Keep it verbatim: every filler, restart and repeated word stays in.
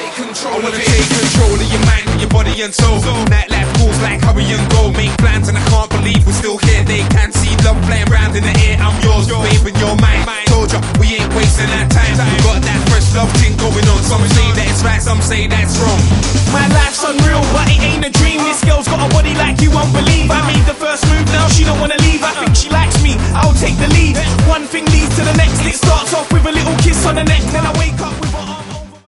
take control. I wanna take control of your mind, your body and soul. Nightlife calls like hurry and go. Make plans and I can't believe we're still here. They can see love flying round in the air. I'm yours, babe, and you're mine. Told ya, we ain't wasting our time. We got that fresh love thing going on. Some say that it's right, some say that's wrong. My life's unreal, but it ain't a dream. This girl's got a body like you won't believe. I made the first move, now she